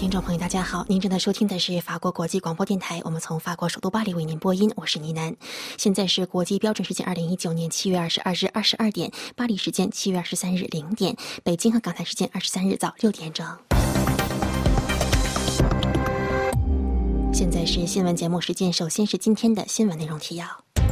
听众朋友大家好，您正在收听的是法国国际广播电台，我们从法国首都巴黎为您播音，我是倪楠。现在是国际标准时间2019年7月22日22点，巴黎时间7月23日0点，北京和港台时间23日早6点整。现在是新闻节目时间，首先是今天的新闻内容提要。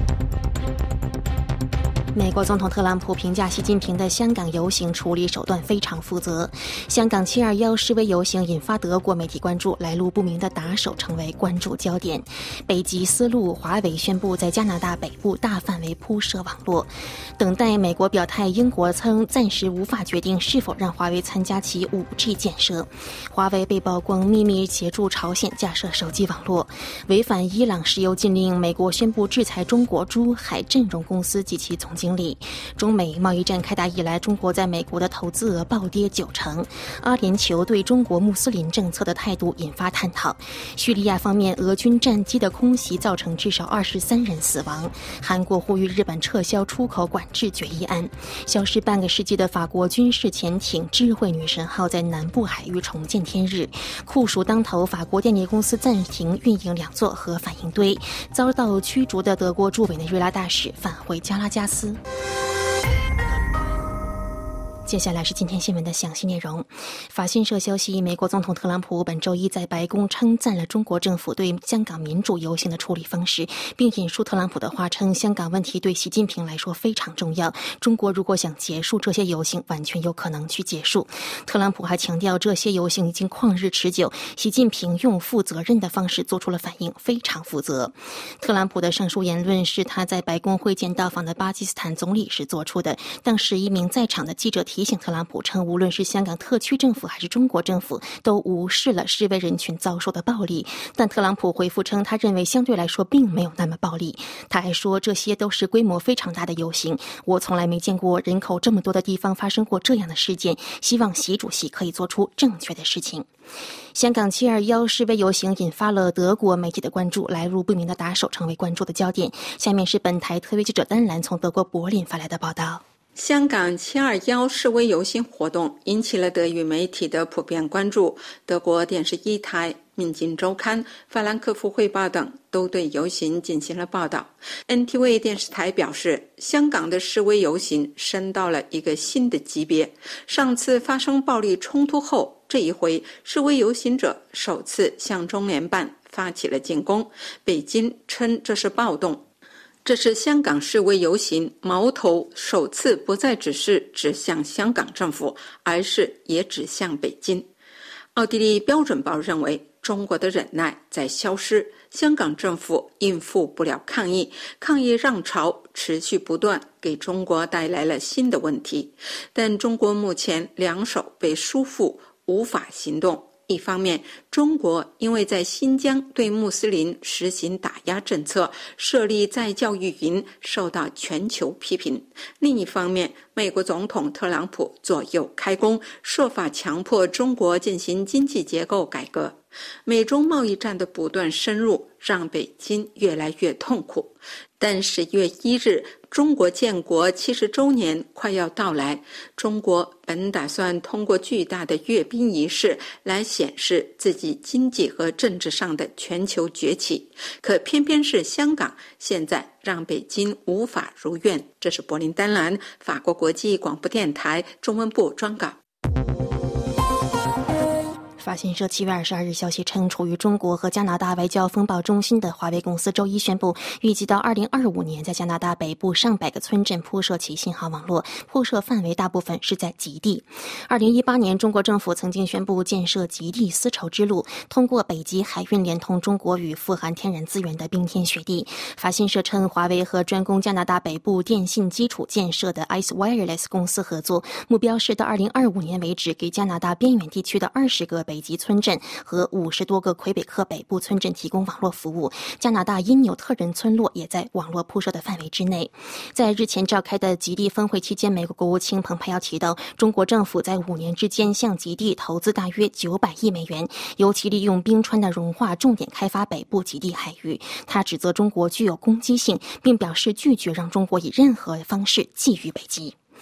美国总统特朗普评价习近平的香港游行处理手段非常负责。香港721示威游行引发德国媒体关注，来路不明的打手成为关注焦点。北极丝路，华为宣布在加拿大北部大范围铺设网络。等待美国表态，英国曾暂时无法决定是否让华为参加其 5G 建设。华为被曝光秘密协助朝鲜架设手机网络。违反伊朗石油禁令，美国宣布制裁中国珠海振荣公司及其总经理。中美贸易战开打以来，中国在美国的投资额暴跌90%。阿联酋对中国穆斯林政策的态度引发探讨。叙利亚方面，俄军战机的空袭造成至少23人死亡。韩国呼吁日本撤销出口管制决议案。消失半个世纪的法国军事潜艇智慧女神号在南部海域重见天日。酷暑当头，法国电力公司暂停运营2座核反应堆。遭到驱逐的德国驻委内瑞拉大使返回加拉加斯。接下来是今天新闻的详细内容。法新社消息，美国总统特朗普本周一在白宫称赞了中国政府对香港民主游行的处理方式，并引述特朗普的话称，香港问题对习近平来说非常重要，中国如果想结束这些游行，完全有可能去结束。特朗普还强调，这些游行已经旷日持久，习近平用负责任的方式做出了反应，非常负责。特朗普的上述言论是他在白宫会见到访的巴基斯坦总理时做出的。当时一名在场的记者提醒特朗普称，无论是香港特区政府还是中国政府都无视了示威人群遭受的暴力，但特朗普回复称，他认为相对来说并没有那么暴力。他还说，这些都是规模非常大的游行，我从来没见过人口这么多的地方发生过这样的事件，希望习主席可以做出正确的事情。香港721示威游行引发了德国媒体的关注，来路不明的打手成为关注的焦点。下面是本台特约记者丹兰从德国柏林发来的报道。 香港721示威游行活动引起了德语媒体的普遍关注，德国电视一台、民进周刊、法兰克福汇报等都对游行进行了报道。NTV 电视台表示，香港的示威游行升到了一个新的级别。上次发生暴力冲突后，这一回示威游行者首次向中联办发起了进攻，北京称这是暴动。这是香港示威游行矛头首次不再只是指向香港政府，而是也指向北京。奥地利标准报认为，中国的忍耐在消失，香港政府应付不了抗议浪潮持续不断，给中国带来了新的问题。但中国目前两手被束缚，无法行动。一方面，中国因为在新疆对穆斯林实行打压政策，设立再教育营，受到全球批评；另一方面，美国总统特朗普左右开弓，设法强迫中国进行经济结构改革。美中贸易战的不断深入，让北京越来越痛苦。但10月1日，中国建国70周年快要到来，中国本打算通过巨大的阅兵仪式来显示自己经济和政治上的全球崛起，可偏偏是香港现在让北京无法如愿。这是柏林丹兰，法国国际广播电台中文部专稿。 法新社7月22日消息称，处于中国和加拿大外交风暴中心的华为公司周一宣布，预计到2025年在加拿大北部上百个村镇铺设其信号网络，铺设范围大部分是在极地。2018年，中国政府曾经宣布建设极地丝绸之路，通过北极海运连通中国与富含天然资源的冰天雪地。法新社称，华为和专攻加拿大北部电信基础建设的 Ice Wireless 公司合作，目标是到2025年为止，给加拿大边远地区的20个北极村镇和50多个魁北克北部村镇提供网络服务。加拿大因纽特人村落也在网络铺设的范围之内。在日前召开的极地峰会期间，美国国务卿蓬佩奥提到，中国政府在5年之间向极地投资大约900亿美元，尤其利用冰川的融化重点开发北部极地海域。他指责中国具有攻击性，并表示拒绝让中国以任何方式觊觎北极。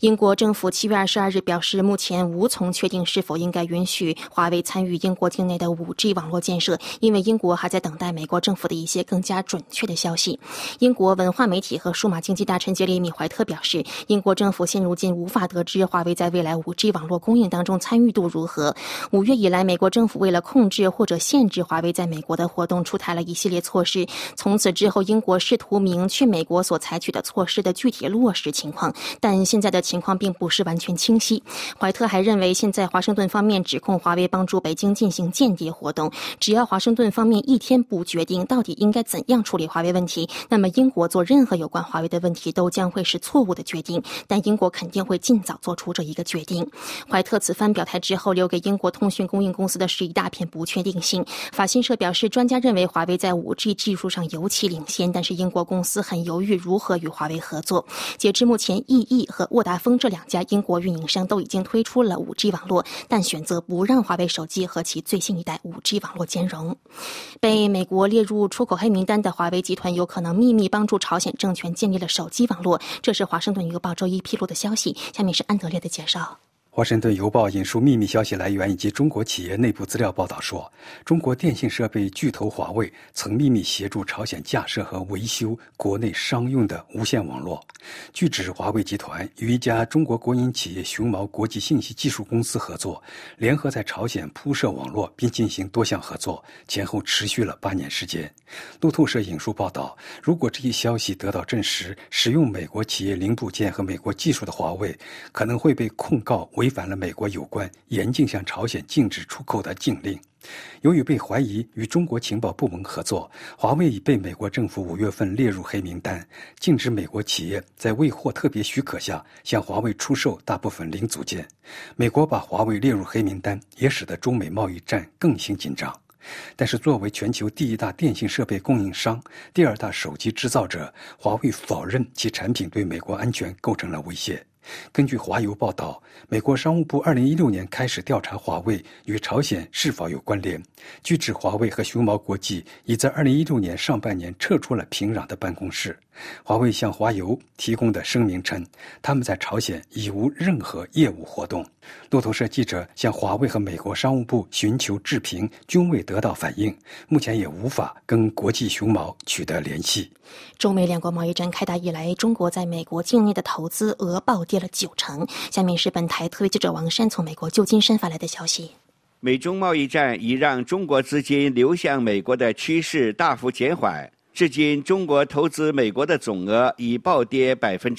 英国政府7月22日表示，目前无从确定是否应该允许华为参与英国境内的 5G 网络建设，因为英国还在等待美国政府的一些更加准确的消息。英国文化媒体和数码经济大臣杰里米·怀特表示，英国政府现如今无法得知华为在未来 5G 网络供应当中参与度如何。5月以来，美国政府为了控制或者限制华为在美国的活动，出台了一系列措施。从此之后，英国试图明确美国所采取的措施的具体落实情况，但现在的情况并不是完全清晰。怀特还认为，现在华盛顿方面指控华为帮助北京进行间谍活动，只要华盛顿方面一天不决定到底应该怎样处理华为问题，那么英国做任何有关华为的问题都将会是错误的决定，但英国肯定会尽早做出这一个决定。怀特此番表态之后，留给英国通讯供应公司的是一大片不确定性。法新社表示，专家认为华为在 5G 技术上尤其领先，但是英国公司很犹豫如何与华为合作。截至目前，EE 和沃达丰这2家英国运营商都已经推出了 5G 网络，但选择不让华为手机和其最新一代 5G 网络兼容。被美国列入出口黑名单的华为集团有可能秘密帮助朝鲜政权建立了手机网络，这是华盛顿邮报周一披露的消息。下面是安德烈的介绍。 华盛顿邮报引述秘密消息来源以及中国企业内部资料报道说，中国电信设备巨头华为曾秘密协助朝鲜架设和维修国内商用的无线网络。据指，华为集团与一家中国国营企业熊猫国际信息技术公司合作，联合在朝鲜铺设网络并进行多项合作，前后持续了8年时间。路透社引述报道，如果这一消息得到证实，使用美国企业零部件和美国技术的华为可能会被控告违反了美国有关严禁向朝鲜禁止出口的禁令。由于被怀疑与中国情报部门合作，华为已被美国政府5月份列入黑名单，禁止美国企业在未获特别许可下向华为出售大部分零组件。美国把华为列入黑名单，也使得中美贸易战更形紧张。但是作为全球第1大电信设备供应商、第2大手机制造者，华为否认其产品对美国安全构成了威胁。根据华邮报道，美国商务部2016年开始调查华为与朝鲜是否有关联。据指，华为和熊猫国际已在2016年上半年撤出了平壤的办公室。华为向华邮提供的声明称，他们在朝鲜已无任何业务活动。路透社记者向华为和美国商务部寻求置评，均未得到反应，目前也无法跟国际熊猫取得联系。 中美2国贸易战开打以来，中国在美国境内的投资额暴跌了90%。下面是本台特约记者王珊从美国旧金山发来的消息。 美中贸易战已让中国资金流向美国的趋势大幅减缓，至今中国投资美国的总额已暴跌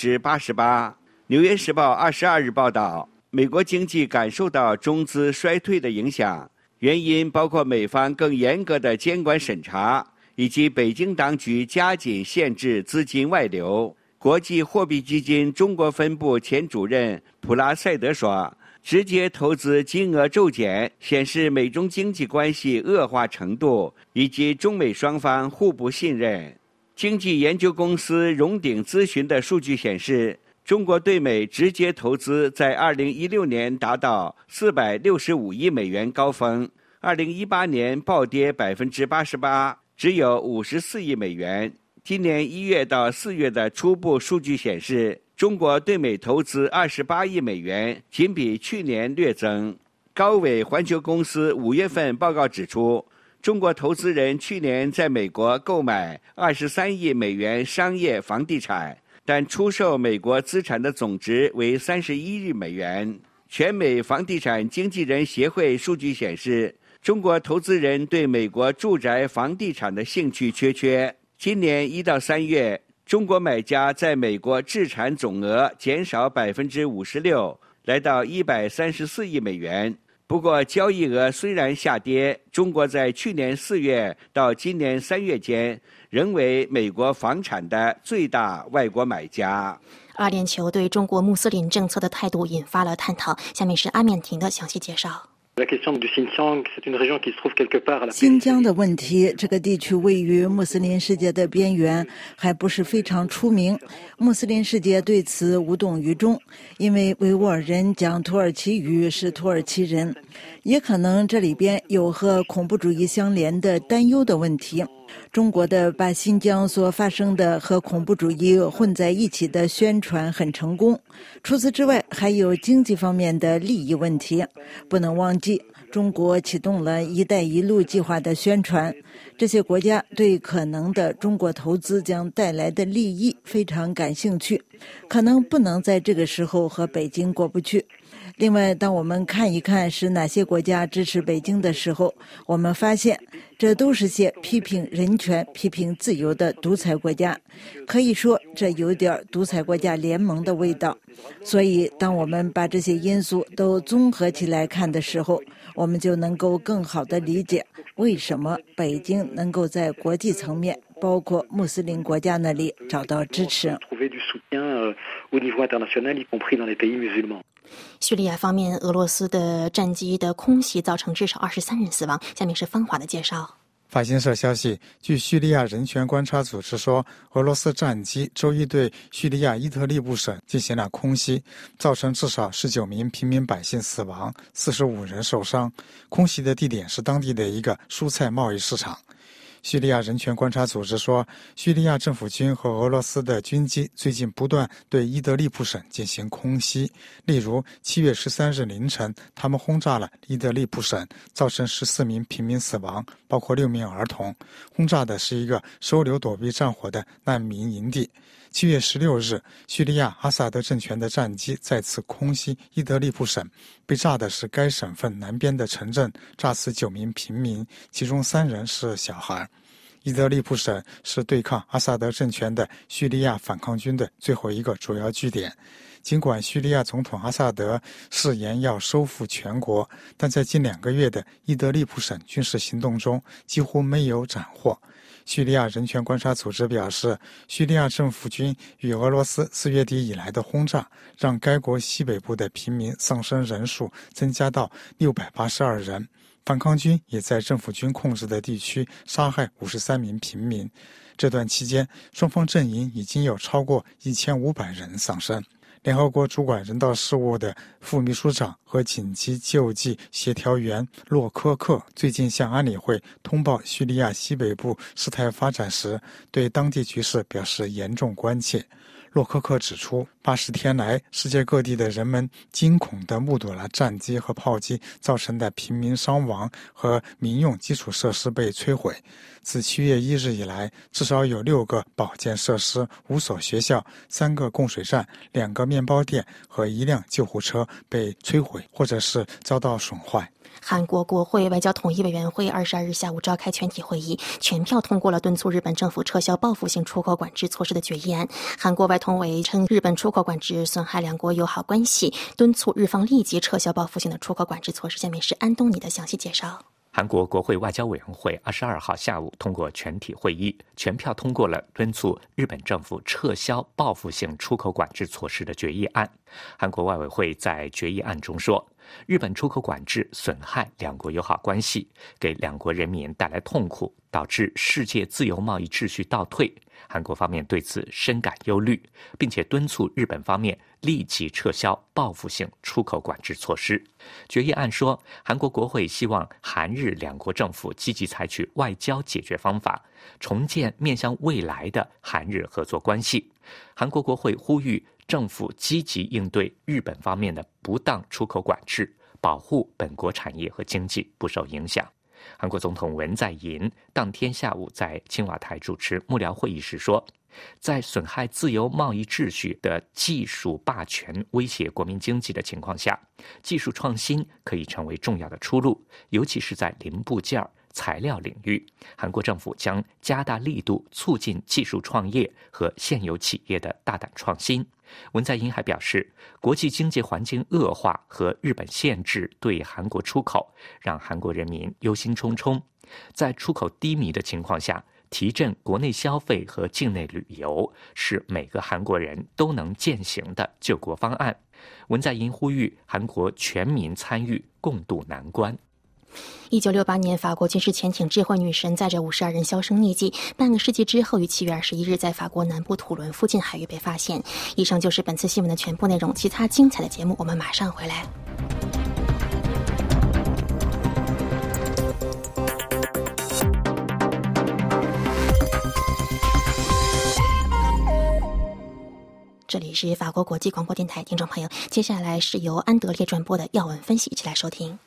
88%。纽约时报22日报道，美国经济感受到中资衰退的影响，原因包括美方更严格的监管审查，以及北京当局加紧限制资金外流。国际货币基金中国分部前主任普拉塞德说，直接投资金额骤减显示美中经济关系恶化程度以及中美双方互不信任。经济研究公司荣鼎咨询的数据显示，中国对美直接投资在2016年达到465亿美元高峰，2018年暴跌 88%， 只有54亿美元。今年1月到4月的初步数据显示，中国对美投资28亿美元，仅比去年略增。高伟环球公司5月份报告指出，中国投资人去年在美国购买23亿美元商业房地产，但出售美国资产的总值为31亿美元。全美房地产经纪人协会数据显示，中国投资人对美国住宅房地产的兴趣缺缺。今年1到3月，中国买家在美国置产总额减少 56%， 来到134亿美元。不过交易额虽然下跌，中国在去年4月到今年3月间仍为美国房产的最大外国买家。 阿联酋对中国穆斯林政策的态度引发了探讨，下面是阿缅婷的详细介绍。 新疆的问题，这个地区位于穆斯林世界的边缘，还不是非常出名。穆斯林世界对此无动于衷，因为维吾尔人讲土耳其语是土耳其人，也可能这里边有和恐怖主义相连的担忧的问题。 中国的把新疆所发生的和恐怖主义混在一起的宣传很成功。除此之外，还有经济方面的利益问题。不能忘记，中国启动了一带一路计划的宣传，这些国家对可能的中国投资将带来的利益非常感兴趣，可能不能在这个时候和北京过不去。另外，当我们看一看是哪些国家支持北京的时候，我们发现这都是些批评人权、批评自由的独裁国家，可以说这有点独裁国家联盟的味道。所以当我们把这些因素都综合起来看的时候，我们就能够更好地理解为什么北京能够在国际层面，包括穆斯林国家那里找到支持。 叙利亚方面，俄罗斯的战机的空袭造成至少23人死亡。下面是方华的介绍。 法新社消息，据叙利亚人权观察组织说，俄罗斯战机周一对叙利亚伊德利布省进行了空袭，造成至少19名平民百姓死亡，45人受伤。空袭的地点是当地的一个蔬菜贸易市场。叙利亚人权观察组织说，叙利亚政府军和俄罗斯的军机最近不断对伊德利布省进行空袭。例如7月13日凌晨，他们轰炸了伊德利布省，造成14名平民死亡，包括6名儿童。轰炸的是一个收留躲避战火的难民营地。7月16日，叙利亚阿萨德政权的战机再次空袭伊德利布省，被炸的是该省份南边的城镇，炸死9名平民，其中3人是小孩。伊德利布省是对抗阿萨德政权的叙利亚反抗军的最后一个主要据点。尽管叙利亚总统阿萨德誓言要收复全国，但在近2个月的伊德利布省军事行动中几乎没有斩获。叙利亚人权观察组织表示，叙利亚政府军与俄罗斯4月底以来的轰炸，让该国西北部的平民丧生人数增加到682人。反抗军也在政府军控制的地区杀害53名平民。这段期间，双方阵营已经有超过1500人丧生。联合国主管人道事务的副秘书长和紧急救济协调员洛科克最近向安理会通报叙利亚西北部事态发展时，对当地局势表示严重关切。洛科克指出，80天来，世界各地的人们惊恐地目睹了战机和炮击造成的平民伤亡和民用基础设施被摧毁。自7月1日以来，至少有6个保健设施、5所学校、3个供水站、2个面包店和1辆救护车被摧毁或者是遭到损坏。 韩国国会外交统一委员会22日下午召开全体会议，全票通过了敦促日本政府撤销报复性出口管制措施的决议案。韩国外统委称，日本出口管制损害两国友好关系，敦促日方立即撤销报复性的出口管制措施。下面是安东尼的详细介绍。 韩国国会外交委员会22号下午通过全体会议，全票通过了敦促日本政府撤销报复性出口管制措施的决议案。韩国外委会在决议案中说，日本出口管制损害两国友好关系，给两国人民带来痛苦，导致世界自由贸易秩序倒退。韩国方面对此深感忧虑，并且敦促日本方面立即撤销报复性出口管制措施。决议案说，韩国国会希望韩日两国政府积极采取外交解决方法，重建面向未来的韩日合作关系。韩国国会呼吁政府积极应对日本方面的不当出口管制，保护本国产业和经济不受影响。韩国总统文在寅当天下午在青瓦台主持幕僚会议时说，在损害自由贸易秩序的技术霸权威胁国民经济的情况下，技术创新可以成为重要的出路，尤其是在零部件、材料领域，韩国政府将加大力度促进技术创业和现有企业的大胆创新。文在寅还表示，国际经济环境恶化和日本限制对韩国出口，让韩国人民忧心忡忡。在出口低迷的情况下，提振国内消费和境内旅游是每个韩国人都能践行的救国方案。文在寅呼吁韩国全民参与，共度难关。 1968年，法国军事潜艇智慧女神载着52人销声匿迹，半个世纪之后于7月21日在法国南部土伦附近海域被发现。以上就是本次新闻的全部内容，其他精彩的节目我们马上回来。 这里是法国国际广播电台，听众朋友，接下来是由安德烈转播的要闻分析，一起来收听。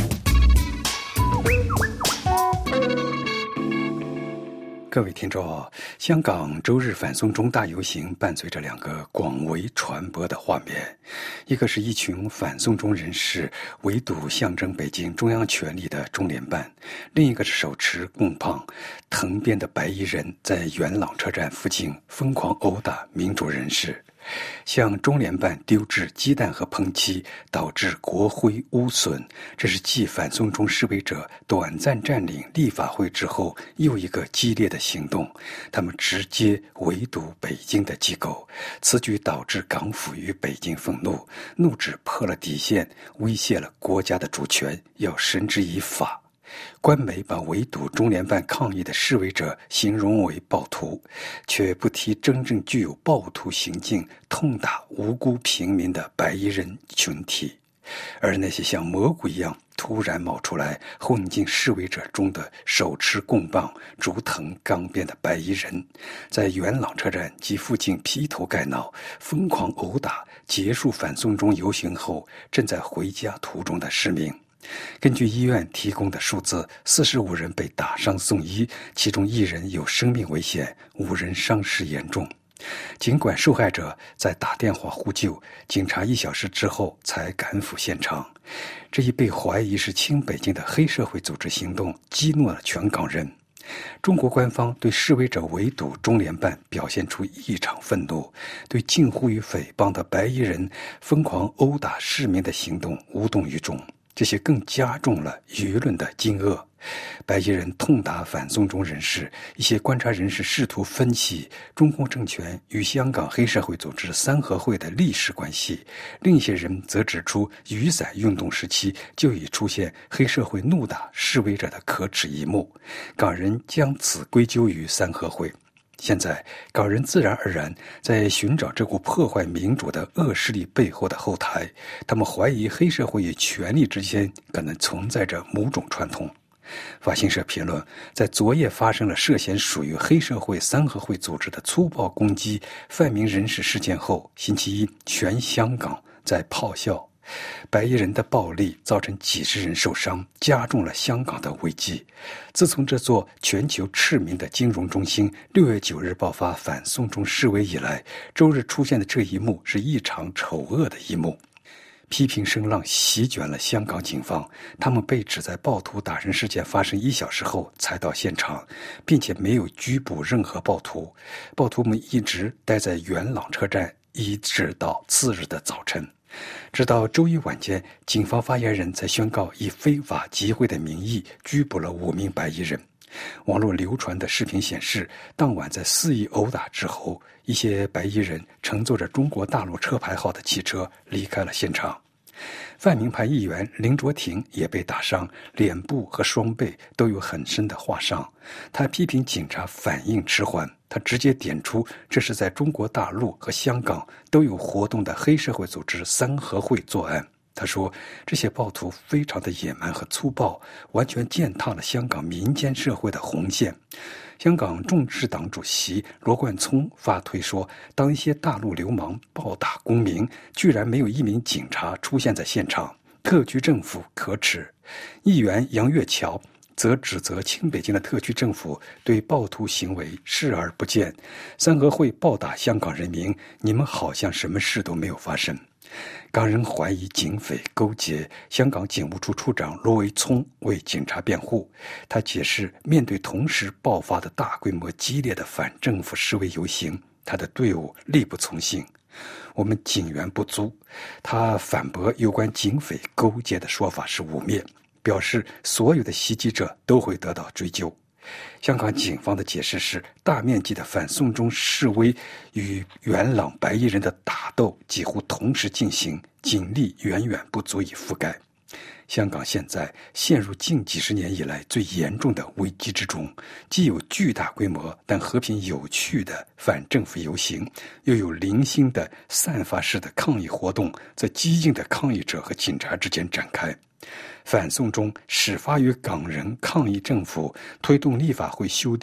各位听众，香港周日反送中大游行伴随着两个广为传播的画面，一个是一群反送中人士围堵象征北京中央权力的中联办，另一个是手持棍棒藤鞭的白衣人在元朗车站附近疯狂殴打民主人士，向中联办丢掷鸡蛋和喷漆，导致国徽污损。这是继反送中示威者短暂占领立法会之后又一个激烈的行动，他们直接围堵北京的机构。此举导致港府与北京愤怒，怒指破了底线，威胁了国家的主权，要绳之以法。官媒把围堵中联办抗议的示威者形容为暴徒，却不提真正具有暴徒行径、痛打无辜平民的白衣人群体。而那些像蘑菇一样突然冒出来混进示威者中的手持棍棒、竹藤、钢鞭的白衣人，在元朗车站及附近劈头盖脑、疯狂殴打结束反送中游行后正在回家途中的市民。根据医院提供的数字，45人被打伤送医，其中1人有生命危险，5人伤势严重。尽管受害者在打电话呼救，警察1小时之后才赶赴现场。这一被怀疑是亲北京的黑社会组织行动激怒了全港人。中国官方对示威者围堵中联办表现出异常愤怒，对近乎于诽谤的白衣人疯狂殴打市民的行动无动于衷，这些更加重了舆论的惊愕。白衣人痛打反送中人士，一些观察人士试图分析中共政权与香港黑社会组织三合会的历史关系，另一些人则指出雨伞运动时期就已出现黑社会怒打示威者的可耻一幕，港人将此归咎于三合会。现在港人自然而然在寻找这股破坏民主的恶势力背后的后台，他们怀疑黑社会与权力之间可能存在着某种串通。法新社评论，在昨夜发生了涉嫌属于黑社会三合会组织的粗暴攻击泛民人士事件后，星期一全香港在咆哮。白衣人的暴力造成几十人受伤，加重了香港的危机。自从这座全球驰名的金融中心6月9日爆发反送中示威以来，周日出现的这一幕是异常丑恶的一幕。批评声浪席卷了香港警方，他们被指在暴徒打人事件发生1小时后才到现场，并且没有拘捕任何暴徒。暴徒们一直待在元朗车站，一直到次日的早晨。直到周一晚间，警方发言人才宣告以非法集会的名义拘捕了5名白衣人。网络流传的视频显示，当晚在肆意殴打之后，一些白衣人乘坐着中国大陆车牌号的汽车离开了现场。泛民派议员林卓廷也被打伤，脸部和双背都有很深的划伤。他批评警察反应迟缓，他直接点出这是在中国大陆和香港都有活动的黑社会组织三合会作案。他说，这些暴徒非常的野蛮和粗暴，完全践踏了香港民间社会的红线。香港众志党主席罗冠聪发推说，当一些大陆流氓暴打公民，居然没有1名警察出现在现场，特区政府可耻。议员杨岳桥则指责亲北京的特区政府对暴徒行为视而不见，三合会暴打香港人民，你们好像什么事都没有发生。港人怀疑警匪勾结，香港警务处处长罗维聪为警察辩护。他解释，面对同时爆发的大规模激烈的反政府示威游行，他的队伍力不从心，我们警员不足。他反驳有关警匪勾结的说法是污蔑，表示所有的袭击者都会得到追究。香港警方的解释是，大面积的反送中示威与元朗白衣人的打斗几乎同时进行，警力远远不足以覆盖。香港现在陷入近几十年以来最严重的危机之中，既有巨大规模但和平有序的反政府游行，又有零星的散发式的抗议活动在激进的抗议者和警察之间展开。反送中始发于港人抗议政府推动立法会修订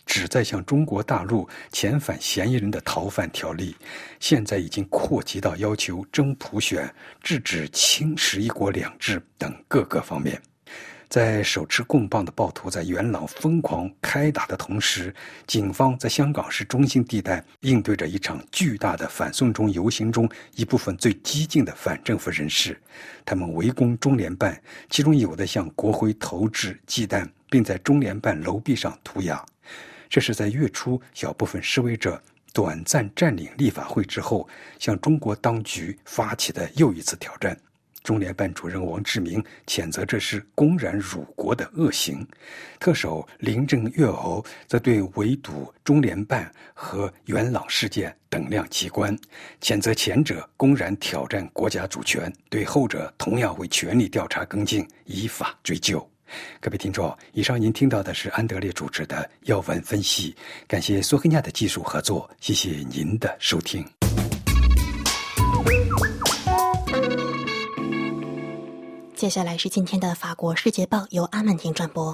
旨在向中国大陆遣返嫌疑人的逃犯条例，现在已经扩及到要求真普选、制止侵蚀一国两制等各个方面。在手持棍棒的暴徒在元朗疯狂开打的同时，警方在香港市中心地带应对着一场巨大的反送中游行中一部分最激进的反政府人士，他们围攻中联办，其中有的向国徽投掷鸡蛋，并在中联办楼壁上涂鸦。这是在月初小部分示威者短暂占领立法会之后，向中国当局发起的又一次挑战。中联办主任王志明谴责这是公然辱国的恶行，特首林郑月娥则对围堵中联办和元朗事件等量齐观，谴责前者公然挑战国家主权，对后者同样会全力调查跟进，依法追究。各位听众，以上您听到的是安德烈主持的要闻分析，感谢苏黑亚的技术合作，谢谢您的收听。 接下来是今天的法国世界报，由阿曼婷转播。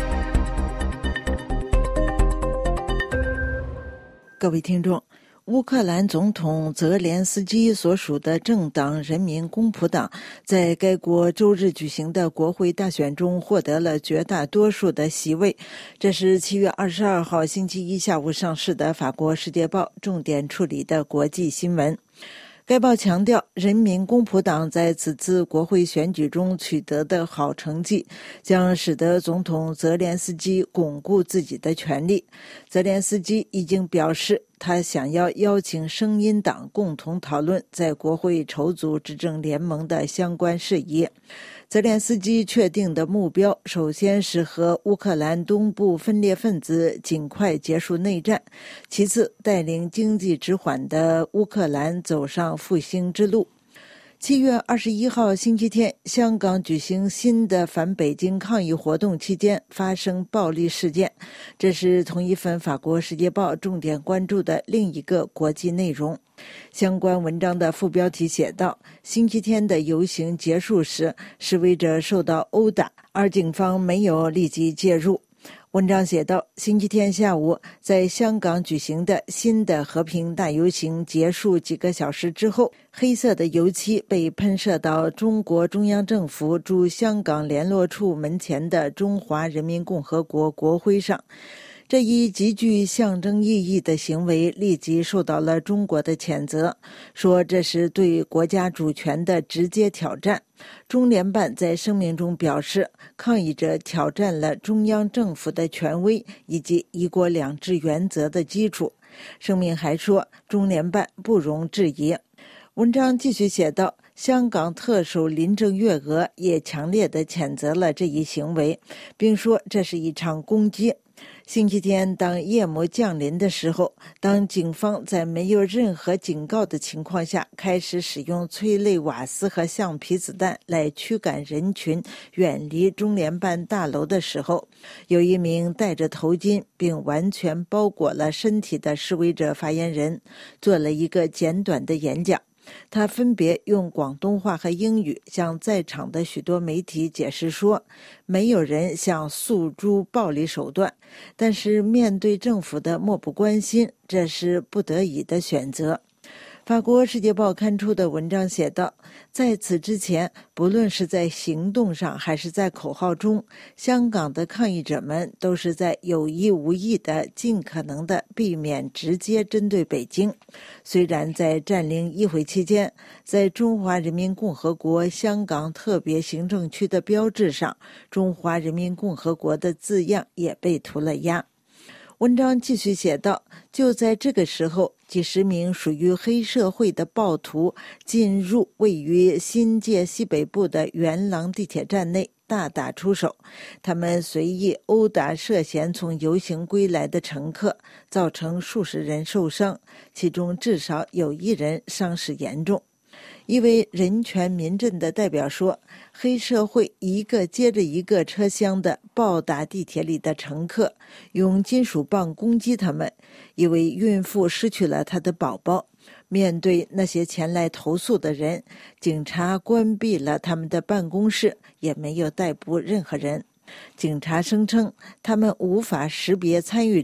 各位听众，乌克兰总统泽连斯基所属的政党人民公仆党在该国周日举行的国会大选中获得了绝大多数的席位。这是7月22号星期一下午上市的法国世界报重点处理的国际新闻。该报强调，人民公仆党在此次国会选举中取得的好成绩，将使得总统泽连斯基巩固自己的权力。泽连斯基已经表示，他想要邀请声音党共同讨论在国会筹组执政联盟的相关事宜。泽连斯基确定的目标，首先是和乌克兰东部分裂分子尽快结束内战，其次带领经济迟缓的乌克兰走上复兴之路。7月21号星期天，香港举行新的反北京抗议活动期间发生暴力事件，这是同一份法国世界报重点关注的另一个国际内容。相关文章的副标题写道，星期天的游行结束时，示威者受到殴打，而警方没有立即介入。文章写道，星期天下午在香港举行的新的和平大游行结束几个小时之后，黑色的油漆被喷射到中国中央政府驻香港联络处门前的中华人民共和国国徽上。这一极具象征意义的行为立即受到了中国的谴责，说这是对国家主权的直接挑战。中联办在声明中表示，抗议者挑战了中央政府的权威以及一国两制原则的基础。声明还说，中联办不容置疑。文章继续写道，香港特首林郑月娥也强烈地谴责了这一行为，并说这是一场攻击。星期天当夜幕降临的时候，当警方在没有任何警告的情况下开始使用催泪瓦斯和橡皮子弹来驱赶人群远离中联办大楼的时候，有一名戴着头巾并完全包裹了身体的示威者发言人做了一个简短的演讲。他分别用广东话和英语向在场的许多媒体解释说，没有人想诉诸暴力手段，但是面对政府的漠不关心，这是不得已的选择。法国世界报刊出的文章写道，在此之前，不论是在行动上还是在口号中，香港的抗议者们都是在有意无意的尽可能的避免直接针对北京。虽然在占领议会期间，在中华人民共和国香港特别行政区的标志上，中华人民共和国的字样也被涂了鸦。文章继续写道，就在这个时候，几十名属于黑社会的暴徒进入位于新界西北部的元朗地铁站内，大打出手。他们随意殴打涉嫌从游行归来的乘客，造成数十人受伤，其中至少有1人伤势严重。一位人权民阵的代表说，黑社会一个接着一个车厢的暴打地铁里的乘客，用金属棒攻击他们。一位孕妇失去了她的宝宝。面对那些前来投诉的人，警察关闭了他们的办公室，也没有逮捕任何人。警察声称他们无法识别参与者，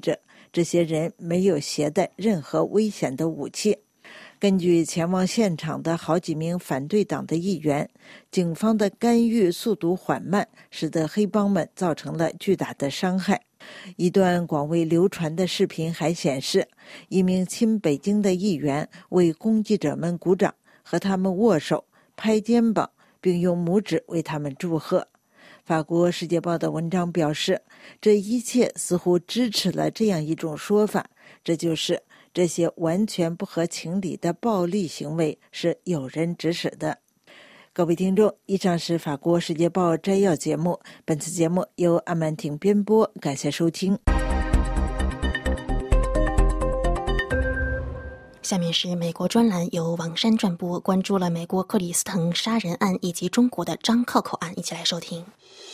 这些人没有携带任何危险的武器。根据前往现场的好几名反对党的议员，警方的干预速度缓慢，使得黑帮们造成了巨大的伤害。一段广为流传的视频还显示，一名亲北京的议员为攻击者们鼓掌，和他们握手、拍肩膀，并用拇指为他们祝贺。法国《世界报》的文章表示，这一切似乎支持了这样一种说法，这就是这些完全不合情理的暴力行为是有人指使的。各位听众，以上是法国《世界报》摘要节目，本次节目由阿曼婷编播，感谢收听。 下面是美国专栏，由王山转播，关注了美国克里斯滕杀人案以及中国的张扣扣案，一起来收听。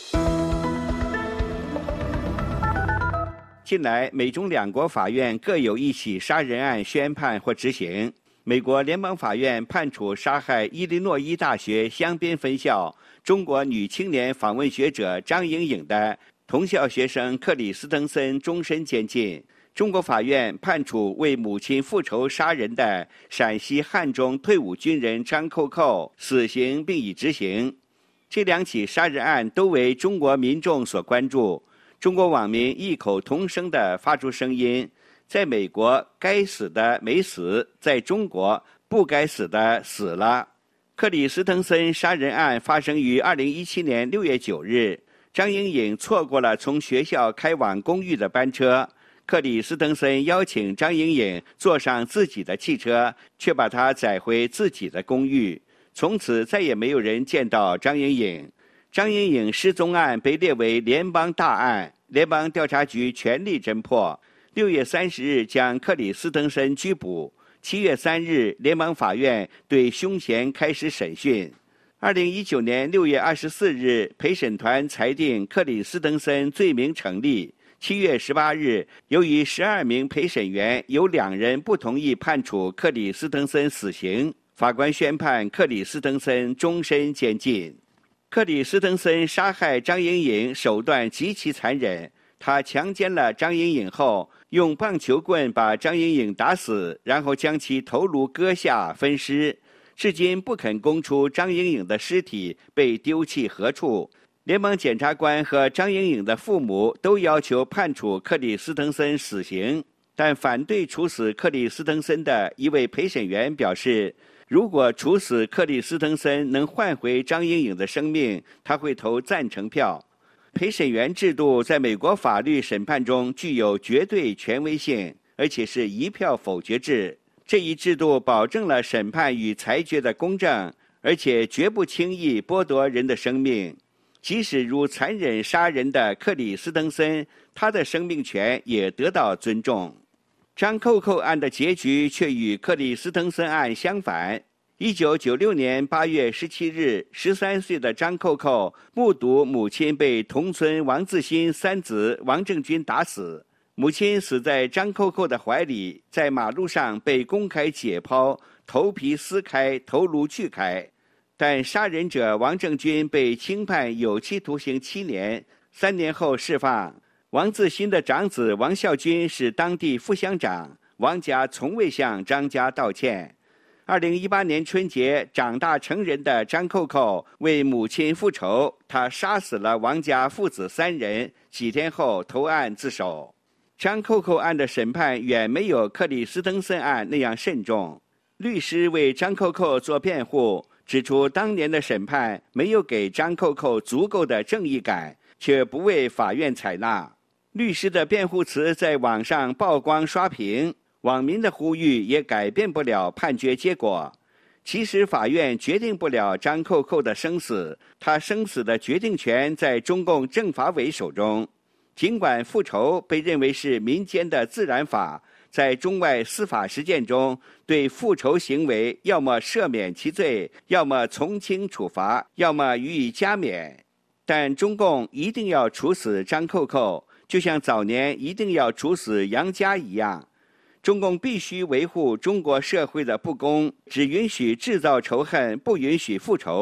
近来，美中两国法院各有一起杀人案宣判或执行。美国联邦法院判处杀害伊利诺伊大学香槟分校中国女青年访问学者张莹颖的同校学生克里斯滕森终身监禁。中国法院判处为母亲复仇杀人的陕西汉中退伍军人张扣扣死刑并已执行。这两起杀人案都为中国民众所关注。中国网民异口同声地发出声音，在美国该死的没死，在中国不该死的死了。克里斯滕森杀人案发生于2017年6月9日，张莹颖错过了从学校开往公寓的班车，克里斯滕森邀请张莹颖坐上自己的汽车，却把她载回自己的公寓，从此再也没有人见到张莹颖。张莹颖失踪案被列为联邦大案，联邦调查局全力侦破。6月30日将克里斯滕森拘捕，7月3日联邦法院对凶嫌开始审讯。2019年6月24日，陪审团裁定克里斯滕森罪名成立。7月18日，由于12名陪审员有2人不同意判处克里斯滕森死刑，法官宣判克里斯滕森终身监禁。克里斯滕森杀害张莹颖手段极其残忍，他强奸了张莹颖后，用棒球棍把张莹颖打死，然后将其头颅割下分尸，至今不肯供出张莹颖的尸体被丢弃何处。联邦检察官和张莹颖的父母都要求判处克里斯滕森死刑，但反对处死克里斯滕森的一位陪审员表示，如果处死克里斯滕森能换回张莹颖的生命，他会投赞成票。陪审员制度在美国法律审判中具有绝对权威性，而且是一票否决制。这一制度保证了审判与裁决的公正，而且绝不轻易剥夺人的生命。即使如残忍杀人的克里斯滕森，他的生命权也得到尊重。张扣扣案的结局却与克里斯滕森案相反。1996年8月17日，13岁的张扣扣目睹母亲被同村王自新三子王正军打死，母亲死在张扣扣的怀里，在马路上被公开解剖，头皮撕开，头颅锯开。但杀人者王正军被轻判有期徒刑7年，3年后释放。王自新的长子王孝军是当地副乡长，王家从未向张家道歉。2018年春节，长大成人的张扣扣为母亲复仇，他杀死了王家父子3人，几天后投案自首。张扣扣案的审判远没有克里斯滕森案那样慎重。律师为张扣扣做辩护，指出当年的审判没有给张扣扣足够的正义感，却不为法院采纳。律师的辩护词在网上曝光刷屏，网民的呼吁也改变不了判决结果。其实法院决定不了张扣扣的生死，他生死的决定权在中共政法委手中。尽管复仇被认为是民间的自然法，在中外司法实践中，对复仇行为要么赦免其罪，要么从轻处罚，要么予以加免。但中共一定要处死张扣扣，就像早年一定要处死杨家一样。中共必须维护中国社会的不公，只允许制造仇恨，不允许复仇。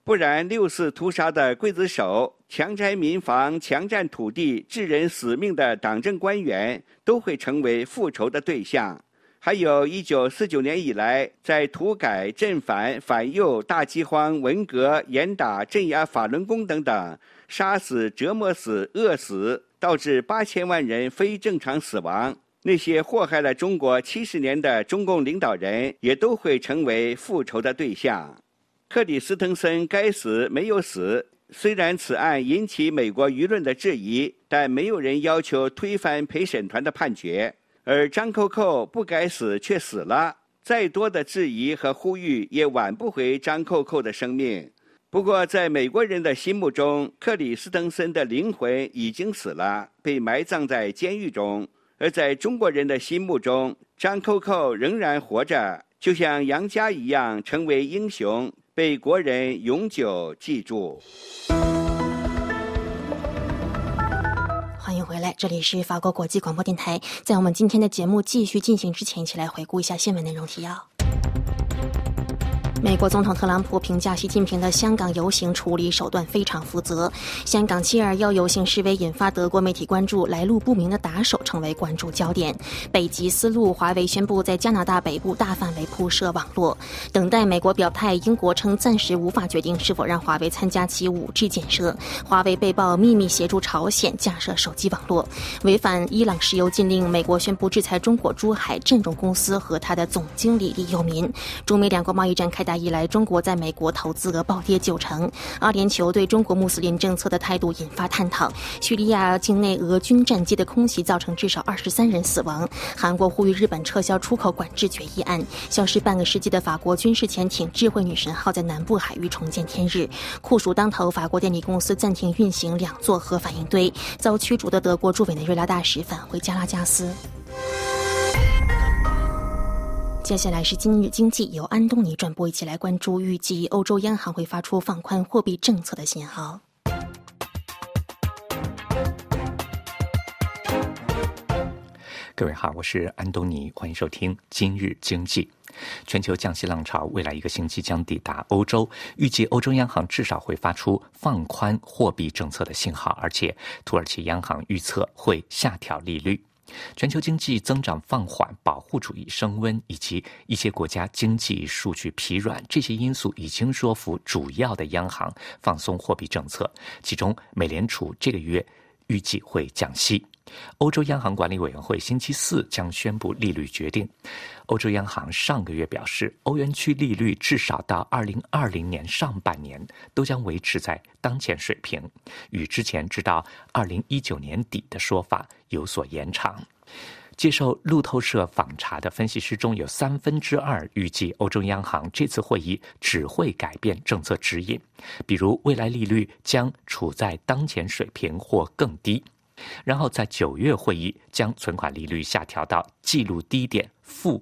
不然六四屠杀的刽子手、强拆民房、强占土地、致人死命的党政官员都会成为复仇的对象。还有1949年以来在土改、镇反、反右、大饥荒、文革、严打、镇压法轮功等等，杀死、折磨死、饿死，导致8000万人非正常死亡。那些祸害了中国70年的中共领导人也都会成为复仇的对象。克里斯滕森该死没有死，虽然此案引起美国舆论的质疑，但没有人要求推翻陪审团的判决。而张扣扣不该死却死了，再多的质疑和呼吁也挽不回张扣扣的生命。不过在美国人的心目中，克里斯滕森的灵魂已经死了，被埋葬在监狱中；而在中国人的心目中，张扣扣仍然活着，就像杨家一样成为英雄，被国人永久记住。 欢迎回来，这里是法国国际广播电台。在我们今天的节目继续进行之前，一起来回顾一下新闻内容提要。美国总统特朗普评价习近平的香港游行处理手段非常负责。香港721游行示威引发德国媒体关注，来路不明的打手成为关注焦点。北极丝路，华为宣布在加拿大北部大范围铺设网络，等待美国表态。英国称暂时无法决定是否让华为参加其 5G 建设。华为被曝秘密协助朝鲜架设手机网络，违反伊朗石油禁令。美国宣布制裁中国珠海镇荣公司和他的总经理李佑民。中美两国贸易战开打以来，中国在美国投资额暴跌90%。阿联酋对中国穆斯林政策的态度引发探讨。叙利亚境内俄军战机的空袭造成至少23人死亡。韩国呼吁日本撤销出口管制决议案。消失半个世纪的法国军事潜艇智慧女神号在南部海域重见天日。酷暑当头，法国电力公司暂停运行2座核反应堆。遭驱逐的德国驻委内瑞拉大使返回加拉加斯。接下来是今日经济，由安东尼转播，一起来关注预计欧洲央行会发出放宽货币政策的信号。 各位好，我是安东尼，欢迎收听今日经济。全球降息浪潮未来1个星期将抵达欧洲，预计欧洲央行至少会发出放宽货币政策的信号，而且土耳其央行预测会下调利率。全球经济增长放缓、保护主义升温以及一些国家经济数据疲软，这些因素已经说服主要的央行放松货币政策，其中美联储这个月预计会降息。欧洲央行管理委员会星期4将宣布利率决定。欧洲央行上个月表示，欧元区利率至少到2020年上半年都将维持在当前水平，与之前直到2019年底的说法有所延长。接受路透社访查的分析师中有2/3预计欧洲央行这次会议只会改变政策指引，比如未来利率将处在当前水平或更低。然后在9月会议将存款利率下调到纪录低点负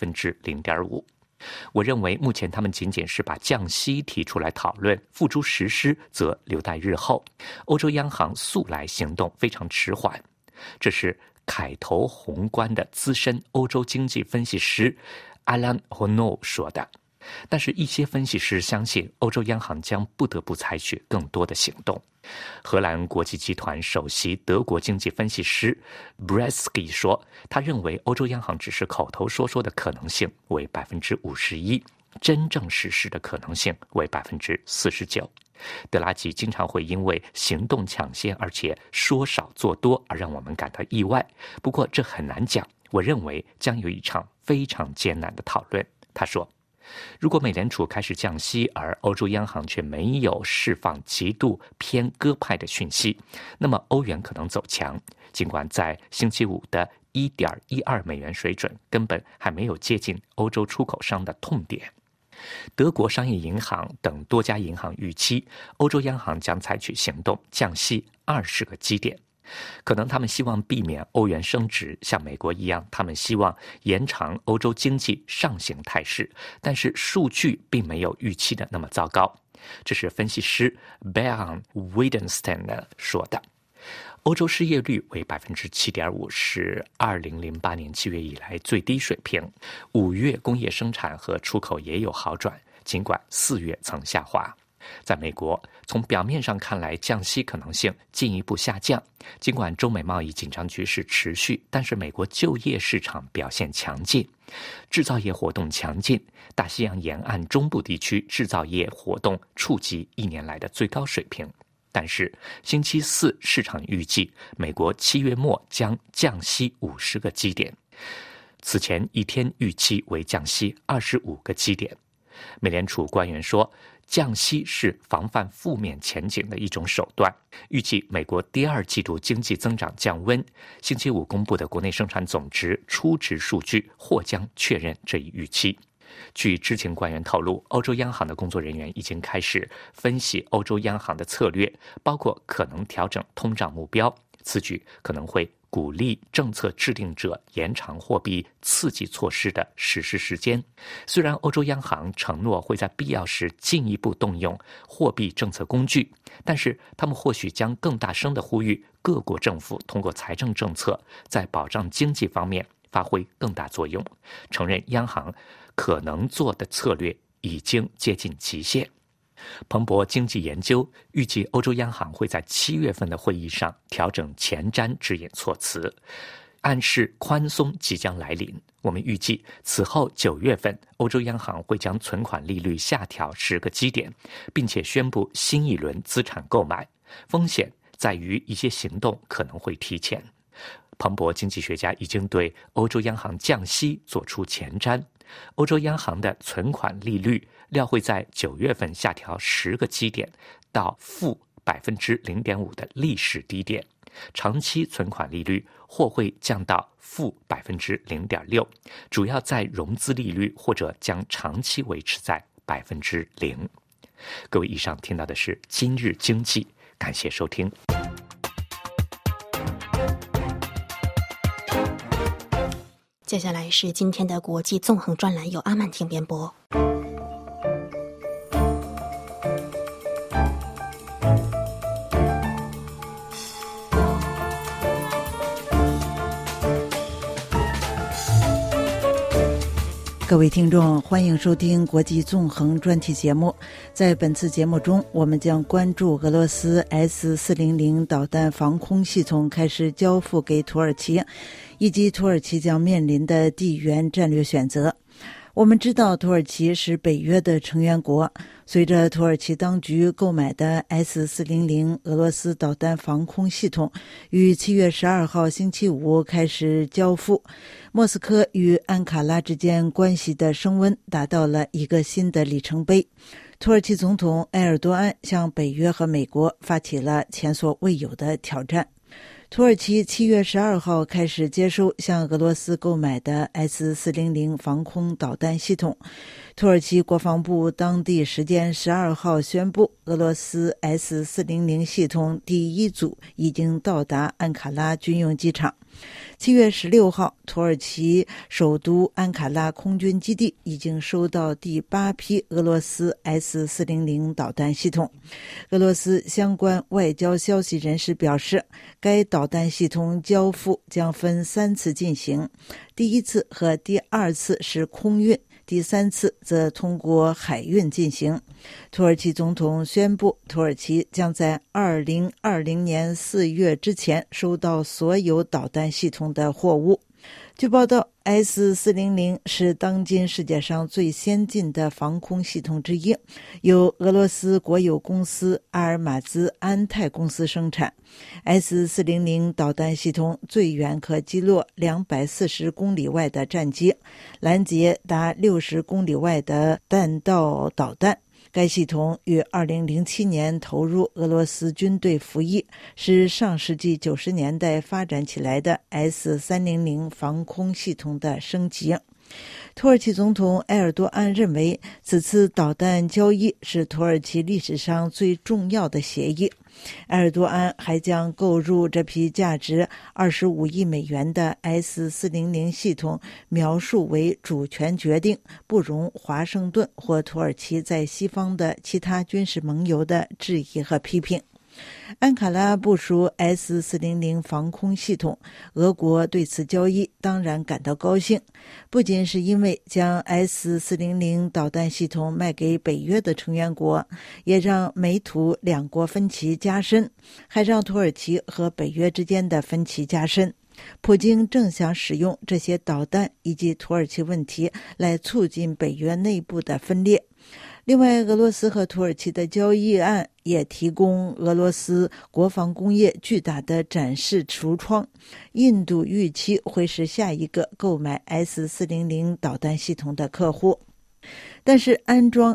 0.5%。我认为目前他们仅仅是把降息提出来讨论，付诸实施则留待日后。欧洲央行素来行动非常迟缓，这是凯投宏观的资深欧洲经济分析师 Alain Renaud 说的。但是一些分析师相信欧洲央行将不得不采取更多的行动。荷兰国际集团首席德国经济分析师 Bresky 说，他认为欧洲央行只是口头说的可能性为51%，真正实施的可能性为49%。德拉吉经常会因为行动抢先而且说少做多而让我们感到意外，不过这很难讲，我认为将有一场非常艰难的讨论。他说，如果美联储开始降息，而欧洲央行却没有释放极度偏鸽派的讯息，那么欧元可能走强，尽管在星期5的1.12美元水准根本还没有接近欧洲出口商的痛点。德国商业银行等多家银行预期，欧洲央行将采取行动降息20个基点。可能他们希望避免欧元升值，像美国一样，他们希望延长欧洲经济上行态势，但是数据并没有预期的那么糟糕。这是分析师 Bernd Weidenstein 说的。欧洲失业率为7.5%，是2008年7月以来最低水平。5月工业生产和出口也有好转，尽管4月曾下滑。 在美国，从表面上看来，降息可能性进一步下降。尽管中美贸易紧张局势持续，但是美国就业市场表现强劲，制造业活动强劲。大西洋沿岸中部地区制造业活动触及1年来的最高水平。但是星期四市场预计美国7月末将降息50个基点，此前一天预期为降息25个基点。美联储官员说，降息是防范负面前景的一种手段。预计美国第2季度经济增长降温，星期五公布的国内生产总值初值数据或将确认这一预期。据知情官员透露，欧洲央行的工作人员已经开始分析欧洲央行的策略，包括可能调整通胀目标。此举可能会鼓励政策制定者延长货币刺激措施的实施时间。虽然欧洲央行承诺会在必要时进一步动用货币政策工具，但是他们或许将更大声地呼吁各国政府通过财政政策在保障经济方面发挥更大作用，承认央行可能做的策略已经接近极限。彭博经济研究预计，欧洲央行会在7月份的会议上调整前瞻指引措辞，暗示宽松即将来临。我们预计此后9月份，欧洲央行会将存款利率下调10个基点，并且宣布新一轮资产购买。风险在于一些行动可能会提前。彭博经济学家已经对欧洲央行降息做出前瞻。欧洲央行的存款利率料会在9月份下调10个基点到负0.5%的历史低点，长期存款利率或会降到负0.6%，主要在融资利率或者将长期维持在0%。各位，以上听到的是今日经济，感谢收听。 接下来是今天的国际纵横专栏，由阿曼婷编播。 各位听众，欢迎收听国际纵横专题节目。在本次节目中，我们将关注俄罗斯 S-400导弹防空系统开始交付给土耳其，以及土耳其将面临的地缘战略选择。我们知道土耳其是北约的成员国，随着土耳其当局购买的 S-400俄罗斯导弹防空系统于7月12号星期五开始交付，莫斯科与安卡拉之间关系的升温达到了一个新的里程碑。土耳其总统埃尔多安向北约和美国发起了前所未有的挑战。土耳其7月12号开始接收向俄罗斯购买的 S-400防空导弹系统。土耳其国防部当地时间12号宣布，俄罗斯 S-400系统第一组已经到达安卡拉军用机场。7月16号，土耳其首都安卡拉空军基地已经收到第8批俄罗斯 S-400导弹系统。俄罗斯相关外交消息人士表示，该导弹系统交付将分3次进行，第1次和第2次是空运，第3次则通过海运进行。土耳其总统宣布，土耳其将在2020年4月之前收到所有导弹系统的货物。据报道， S-400是当今世界上最先进的防空系统之一，由俄罗斯国有公司阿尔马兹安泰公司生产。S-400导弹系统最远可击落240公里外的战机，拦截达60公里外的弹道导弹。该系统于2007年投入俄罗斯军队服役，是上世纪90年代发展起来的 S-300防空系统的升级。土耳其总统埃尔多安认为，此次导弹交易是土耳其历史上最重要的协议。埃尔多安还将购入这批价值25亿美元的 S-400系统描述为主权决定，不容华盛顿或土耳其在西方的其他军事盟友的质疑和批评。 安卡拉部署 S-400 防空系统，俄国对此交易当然感到高兴，不仅是因为将 S-400 导弹系统卖给北约的成员国，也让美土两国分歧加深，还让土耳其和北约之间的分歧加深。普京正想使用这些导弹以及土耳其问题来促进北约内部的分裂。另外，俄罗斯和土耳其的交易案也提供俄罗斯国防工业巨大的展示橱窗。印度预期会是下一个购买 S-400 导弹系统的客户。但是安装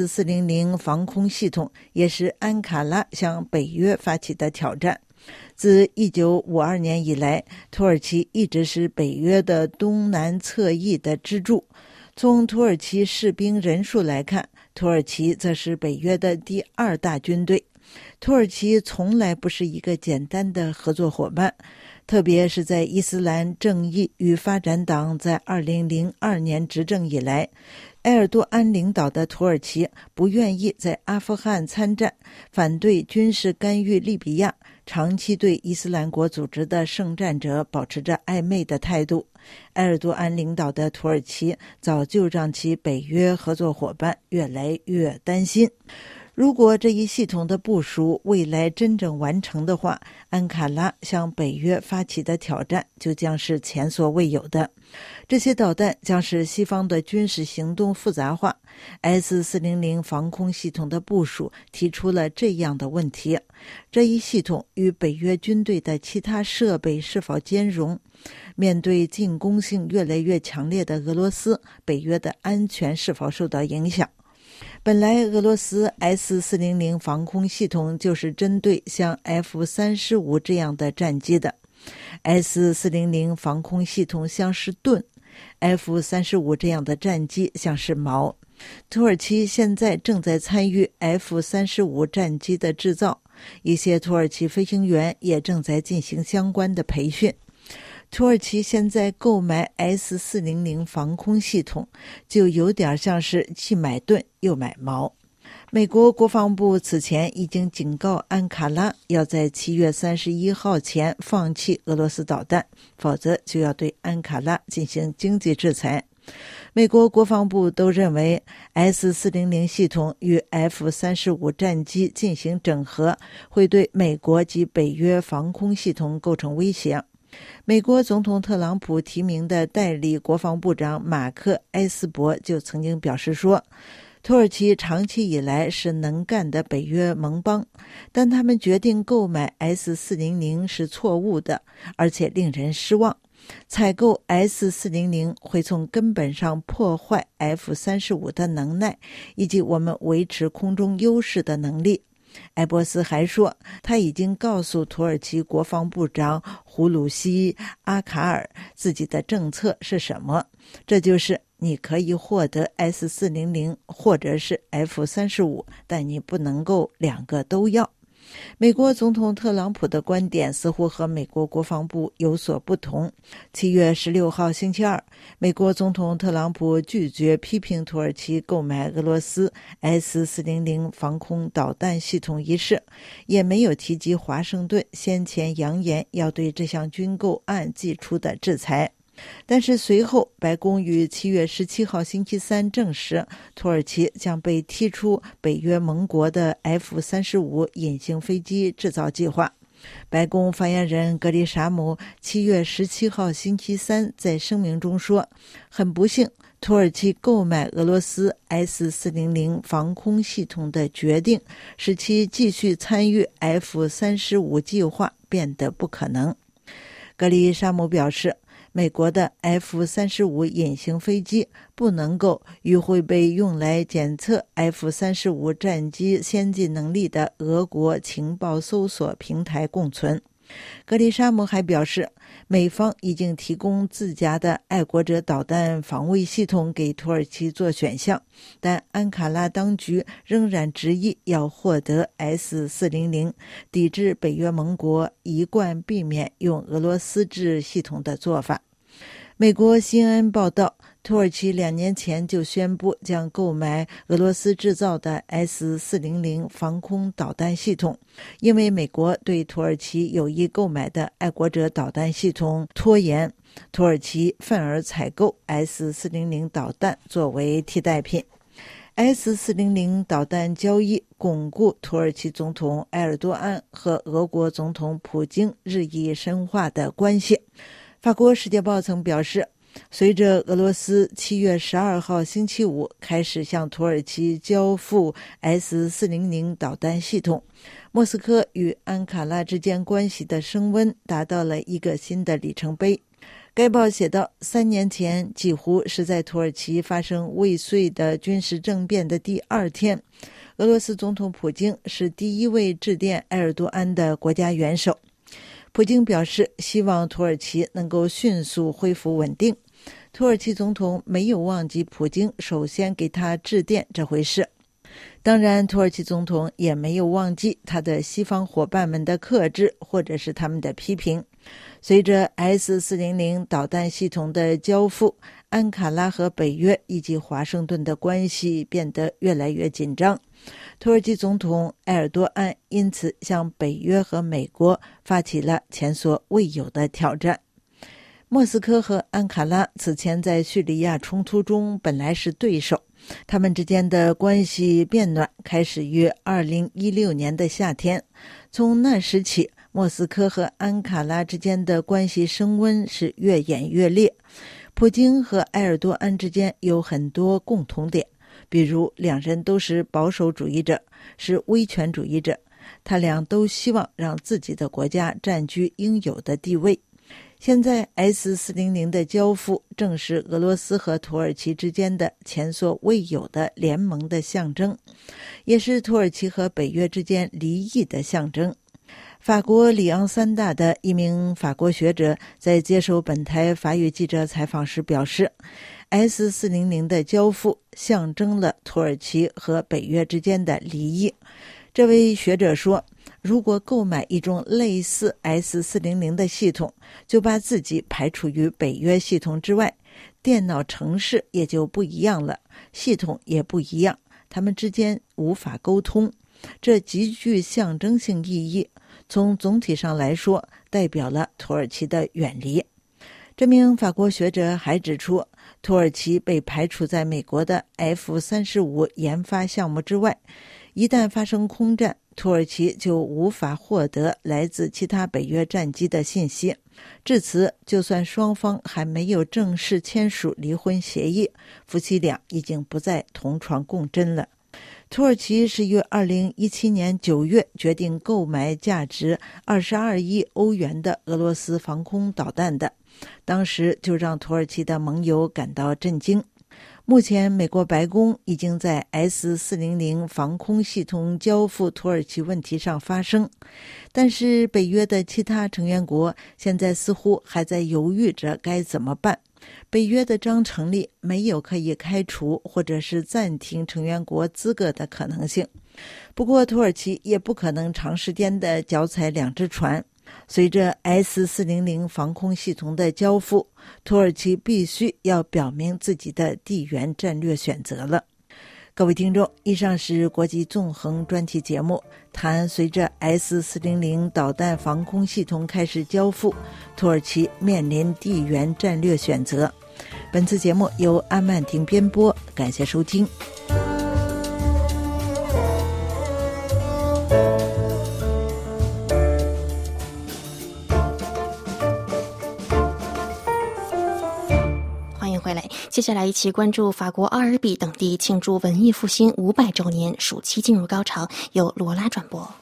S-400 防空系统也是安卡拉向北约发起的挑战。自1952年以来，土耳其一直是北约的东南侧翼的支柱。从土耳其士兵人数来看，土耳其则是北约的第2大军队。土耳其从来不是一个简单的合作伙伴，特别是在伊斯兰正义与发展党在2002年执政以来，埃尔多安领导的土耳其不愿意在阿富汗参战，反对军事干预利比亚，长期对伊斯兰国组织的圣战者保持着暧昧的态度。埃尔多安领导的土耳其早就让其北约合作伙伴越来越担心。如果这一系统的部署未来真正完成的话，安卡拉向北约发起的挑战就将是前所未有的。这些导弹将使西方的军事行动复杂化。S-400 防空系统的部署提出了这样的问题：这一系统与北约军队的其他设备是否兼容？面对进攻性越来越强烈的俄罗斯，北约的安全是否受到影响？本来俄罗斯 S-400 防空系统就是针对像 F-35 这样的战机的。S-400 防空系统像是盾， F-35 这样的战机像是矛。土耳其现在正在参与 F-35 战机的制造，一些土耳其飞行员也正在进行相关的培训。土耳其现在购买 S-400 防空系统，就有点像是既买盾又买矛。美国国防部此前已经警告安卡拉要在7月31号前放弃俄罗斯导弹，否则就要对安卡拉进行经济制裁。美国国防部都认为 S-400 系统与 F-35 战机进行整合，会对美国及北约防空系统构成威胁。美国总统特朗普提名的代理国防部长马克·埃斯伯就曾经表示说，土耳其长期以来是能干的北约盟邦，但他们决定购买 S-400 是错误的，而且令人失望。采购 S-400 会从根本上破坏 F-35 的能耐，以及我们维持空中优势的能力。埃博斯还说，他已经告诉土耳其国防部长胡鲁西·阿卡尔自己的政策是什么，这就是你可以获得 S-400 或者是 F-35， 但你不能够两个都要。美国总统特朗普的观点似乎和美国国防部有所不同。7月16号星期二，美国总统特朗普拒绝批评土耳其购买俄罗斯 S-400 防空导弹系统一事，也没有提及华盛顿先前扬言要对这项军购案寄出的制裁。但是随后，白宫于7月17号星期三证实，土耳其将被踢出北约盟国的 F-35 隐形飞机制造计划。白宫发言人格里沙姆7月17号星期三在声明中说，很不幸，土耳其购买俄罗斯 S-400 防空系统的决定，使其继续参与 F-35 计划变得不可能。格里沙姆表示，美国的 F-35 隐形飞机不能够与会被用来检测 F-35 战机先进能力的俄国情报搜索平台共存。格里沙姆还表示，美方已经提供自家的爱国者导弹防卫系统给土耳其做选项，但安卡拉当局仍然执意要获得 S-400， 抵制北约盟国一贯避免用俄罗斯制系统的做法。美美国 CNN 报道，土耳其2年前就宣布将购买俄罗斯制造的 S-400防空导弹系统，因为美国对土耳其有意购买的爱国者导弹系统拖延，土耳其愤而采购 S-400导弹作为替代品。S-400导弹交易巩固土耳其总统埃尔多安和俄国总统普京日益深化的关系。法国《世界报》曾表示，随着俄罗斯7月12号星期五开始向土耳其交付 S-400导弹系统，莫斯科与安卡拉之间关系的升温达到了一个新的里程碑。该报写道，3年前几乎是在土耳其发生未遂的军事政变的第2天，俄罗斯总统普京是第一位致电埃尔多安的国家元首。普京表示希望土耳其能够迅速恢复稳定。土耳其总统没有忘记普京首先给他致电这回事。当然，土耳其总统也没有忘记他的西方伙伴们的克制或者是他们的批评。随着 S-400导弹系统的交付，安卡拉和北约以及华盛顿的关系变得越来越紧张。土耳其总统埃尔多安因此向北约和美国发起了前所未有的挑战。莫斯科和安卡拉此前在叙利亚冲突中本来是对手，他们之间的关系变暖开始于2016年的夏天。从那时起，莫斯科和安卡拉之间的关系升温是越演越烈。普京和埃尔多安之间有很多共同点，比如两人都是保守主义者，是威权主义者，他俩都希望让自己的国家占据应有的地位。现在 S-400的交付正是俄罗斯和土耳其之间的前所未有的联盟的象征，也是土耳其和北约之间离异的象征。法国里昂3大的一名法国学者在接受本台法语记者采访时表示， S-400的交付象征了土耳其和北约之间的离异。这位学者说，如果购买一种类似 S-400的系统，就把自己排除于北约系统之外，电脑程式也就不一样了，系统也不一样，他们之间无法沟通，这极具象征性意义。从总体上来说，代表了土耳其的远离。这名法国学者还指出，土耳其被排除在美国的 F-35研发项目之外，一旦发生空战，土耳其就无法获得来自其他北约战机的信息。至此，就算双方还没有正式签署离婚协议，夫妻俩已经不再同床共枕了。土耳其是于2017年9月决定购买价值22亿欧元的俄罗斯防空导弹的，当时就让土耳其的盟友感到震惊。目前，美国白宫已经在 S-400防空系统交付土耳其问题上发声，但是北约的其他成员国现在似乎还在犹豫着该怎么办。北约的章程里没有可以开除或者是暂停成员国资格的可能性。不过，土耳其也不可能长时间的脚踩两只船。随着 S-400防空系统的交付，土耳其必须要表明自己的地缘战略选择了。各位听众，以上是国际纵横专题节目，谈随着 S-400导弹防空系统开始交付，土耳其面临地缘战略选择。本次节目由安曼婷编播，感谢收听。 接下来一起关注法国阿尔比等地庆祝文艺复兴500周年，暑期进入高潮，由罗拉转播。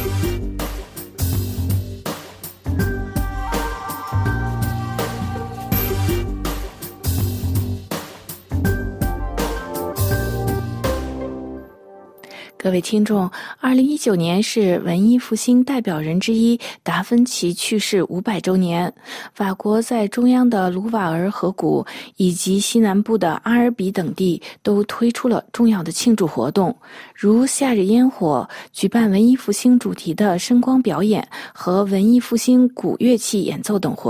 各位听众，2019年是文艺复兴代表人之一达芬奇去世500周年。法国在中央的卢瓦尔河谷以及西南部的阿尔比等地都推出了重要的庆祝活动，如夏日烟火、举办文艺复兴主题的声光表演和文艺复兴古乐器演奏等活动。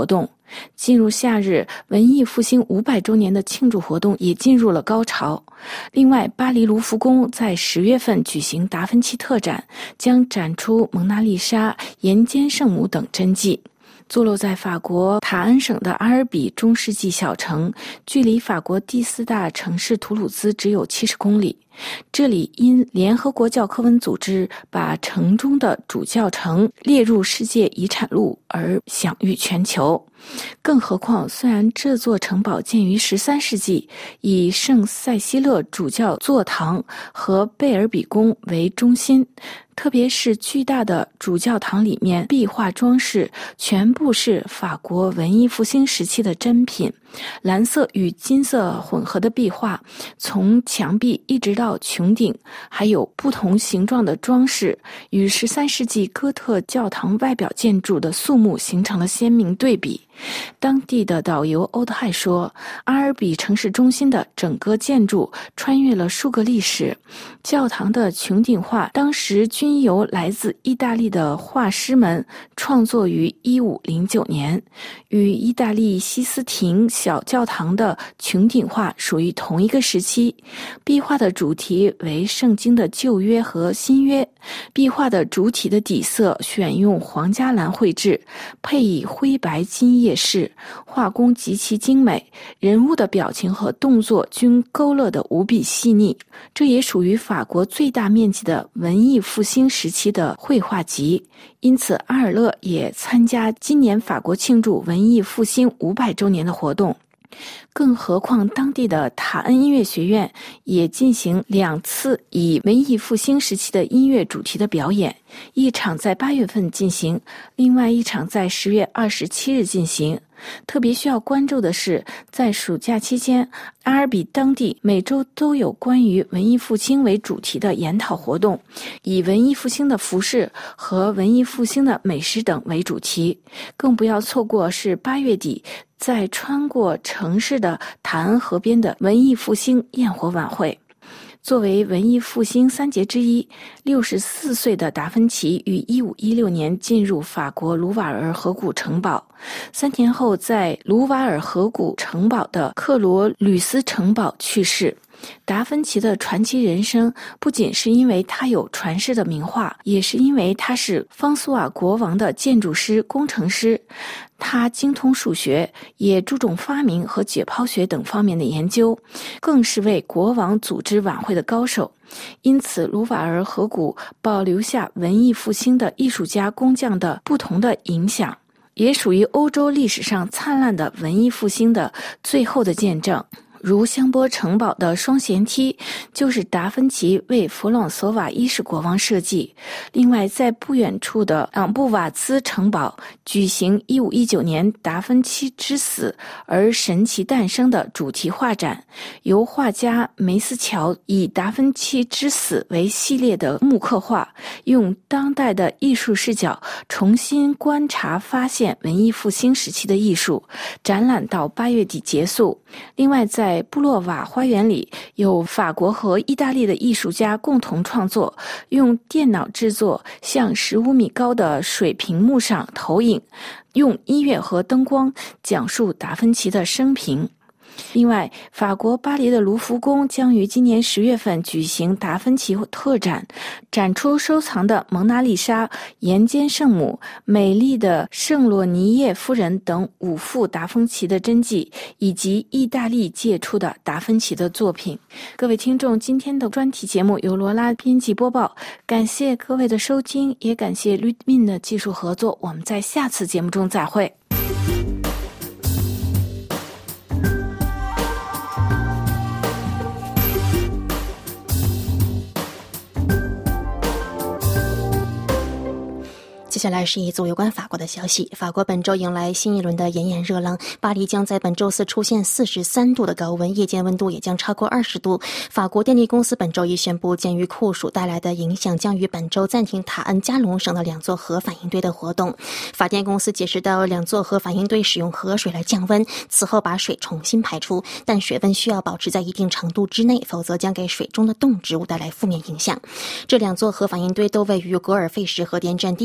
进入夏日，文艺复兴500周年的庆祝活动也进入了高潮。另外，巴黎卢浮宫在10月份举行达芬奇特展，将展出蒙娜丽莎、岩间圣母等真迹。坐落在法国塔恩省的阿尔比中世纪小城，距离法国第4大城市图鲁兹只有70公里。这里因联合国教科文组织把城中的主教城列入世界遗产录而享誉全球。更何况，虽然这座城堡建于13世纪，以圣塞西勒主教座堂和贝尔比宫为中心，特别是巨大的主教堂里面壁画装饰全部是法国文艺复兴时期的珍品，蓝色与金色混合的壁画从墙壁一直到穹顶，还有不同形状的装饰，与13世纪哥特教堂外表建筑的肃穆形成了鲜明对比。当地的导游欧德亥说，阿尔比城市中心的整个建筑穿越了数个历史，教堂的穹顶画当时均由来自意大利的画师们创作于1509年，与意大利西斯廷小教堂的穹顶画属于同一个时期。壁画的主题为圣经的旧约和新约，壁画的主体的底色选用皇家蓝绘制，配以灰白金叶饰，画工极其精美，人物的表情和动作均勾勒得无比细腻。这也属于法国最大面积的文艺复兴时期的绘画集，因此阿尔勒也参加今年法国庆祝文艺复兴500周年的活动。更何况当地的塔恩音乐学院也进行2次以文艺复兴时期的音乐主题的表演，一场在8月份进行，另外一场在10月27日进行。特别需要关注的是，在暑假期间，阿尔比当地每周都有关于文艺复兴为主题的研讨活动，以文艺复兴的服饰和文艺复兴的美食等为主题。更不要错过是8月底在穿过城市的塔恩河边的文艺复兴焰火晚会。作为文艺复兴3杰之一，64岁的达芬奇于1516年进入法国卢瓦尔河谷城堡，3天后在卢瓦尔河谷城堡的克罗吕斯城堡去世。达芬奇的传奇人生不仅是因为他有传世的名画，也是因为他是方苏瓦国王的建筑师、工程师。他精通数学，也注重发明和解剖学等方面的研究，更是为国王组织晚会的高手。因此，卢瓦尔河谷保留下文艺复兴的艺术家、工匠的不同的影响，也属于欧洲历史上灿烂的文艺复兴的最后的见证。如香波城堡的双舷梯就是达芬奇为弗朗索瓦一世国王设计。另外，在不远处的昂布瓦兹城堡举行1519年达芬奇之死而神奇诞生的主题画展，由画家梅斯乔以达芬奇之死为系列的木刻画，用当代的艺术视角重新观察发现文艺复兴时期的艺术，展览到8月底结束。另外，在布洛瓦花园里有法国和意大利的艺术家共同创作，用电脑制作向15米高的水平幕上投影，用音乐和灯光讲述达芬奇的生平。另外，法国巴黎的卢浮宫将于今年10月份举行达芬奇特展，展出收藏的蒙娜丽莎、岩间圣母、美丽的圣罗尼叶夫人等5幅达芬奇的真迹，以及意大利借出的达芬奇的作品。各位听众，今天的专题节目由罗拉编辑播报，感谢各位的收听，也感谢吕敏的技术合作，我们在下次节目中再会。 接下来是一组有关法国的消息。法国本周迎来新一轮的炎炎热浪，巴黎将在本周四出现43度的高温，夜间温度也将超过20度。法国电力公司本周一宣布，鉴于酷暑带来的影响，将于本周暂停塔恩加隆省的2座核反应堆的活动。法电公司解释到，2座核反应堆使用河水来降温，此后把水重新排出，但水温需要保持在一定程度之内，否则将给水中的动植物带来负面影响。这2座核反应堆都位于格尔费什核电站第1座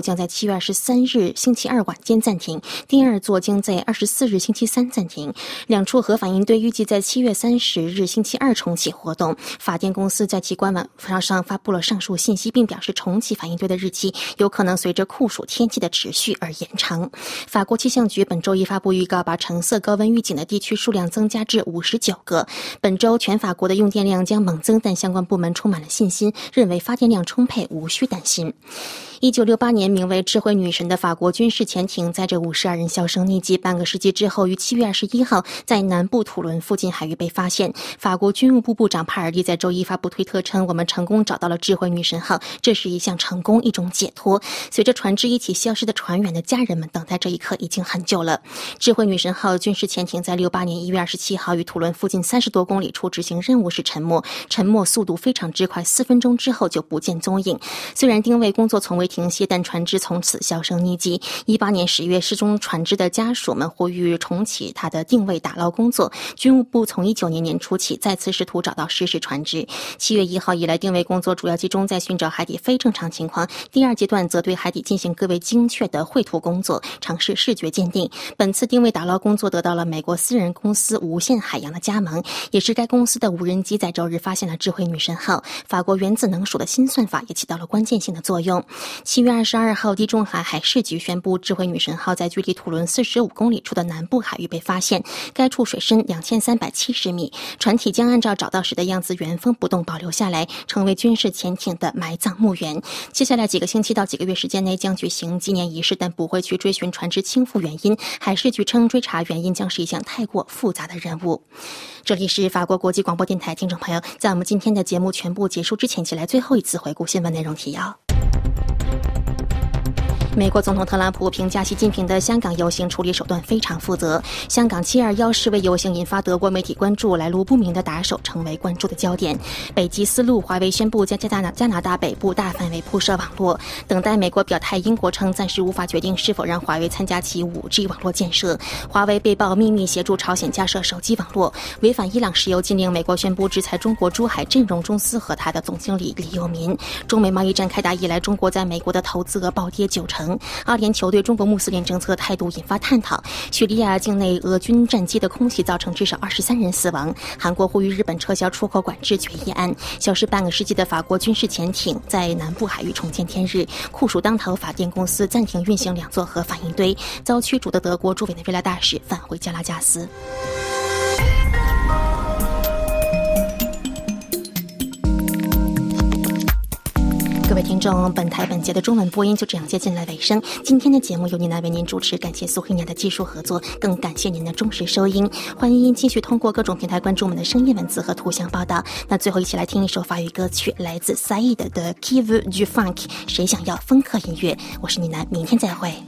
将在7月23日星期二晚间暂停，第二座将在24日星期三暂停。两处核反应堆预计在7月30日星期二重启活动。法电公司在其官网上发布了上述信息，并表示重启反应堆的日期有可能随着酷暑天气的持续而延长。法国气象局本周一发布预告，把橙色高温预警的地区数量增加至59个。本周全法国的用电量将猛增，但相关部门充满了信心，认为发电量充沛，无需担心。1968年名为智慧女神的法国军事潜艇载着52人销声匿迹，半个世纪之后于7月21号在南部土伦附近海域被发现。法国军务部部长帕尔蒂在周一发布推特称，我们成功找到了智慧女神号，这是一项成功，一种解脱。随着船只一起消失的船员的家人们等待这一刻已经很久了。智慧女神号军事潜艇在68年1月27号于土伦附近30多公里处执行任务时沉没速度非常之快，4分钟之后就不见踪影。虽然定位工作从未停歇，但船只从此销声匿迹。18年10月，失踪船只的家属们呼吁重启它的定位打捞工作。军务部从19年年初起再次试图找到失事船只。7月1号以来，定位工作主要集中在寻找海底非正常情况，第二阶段则对海底进行更为精确的绘图工作，尝试视觉鉴定。本次定位打捞工作得到了美国私人公司无限海洋的加盟，也是该公司的无人机在周日发现了智慧女神号。法国原子能署的新算法也起到了关键性的作用。7月22号，地中海海事局宣布，智慧女神号在距离土伦45公里处的南部海域被发现，该处水深2370米，船体将按照找到时的样子原封不动保留下来，成为军事潜艇的埋葬墓园。接下来几个星期到几个月时间内将举行纪念仪式，但不会去追寻船只倾覆原因。海事局称，追查原因将是一项太过复杂的任务。这里是法国国际广播电台，听众朋友，在我们今天的节目全部结束之前，起来最后一次回顾新闻内容提要。美国总统特朗普评价习近平的香港游行处理手段非常负责。香港721示威游行引发德国媒体关注，来路不明的打手成为关注的焦点。北极丝路，华为宣布将加拿大北部大范围铺设网络，等待美国表态。英国称暂时无法决定是否让华为参加其 5G 网络建设。华为被曝秘密协助朝鲜架设手机网络，违反伊朗石油禁令。美国宣布制裁中国珠海振荣公司和他的总经理李佑民。中美贸易战开打以来，中国在美国的投资额暴跌90%。阿联酋对中国穆斯林政策态度引发探讨。叙利亚境内俄军战机的空袭造成至少23人死亡。韩国呼吁日本撤销出口管制决议案。消失半个世纪的法国军事潜艇在南部海域重见天日。酷暑当头，法电公司暂停运行2座核反应堆。遭驱逐的德国驻委内瑞拉大使返回加拉加斯。各位听众，本台本节的中文播音就这样接近了尾声。今天的节目由您来为您主持，感谢苏黑娘的技术合作，更感谢您的忠实收音。欢迎继续通过各种平台关注我们的声音文字和图像报道。那最后一起来听一首法语歌曲，来自 Said 的 Qui veut du funk， 谁想要风客音乐？我是你南，明天再会。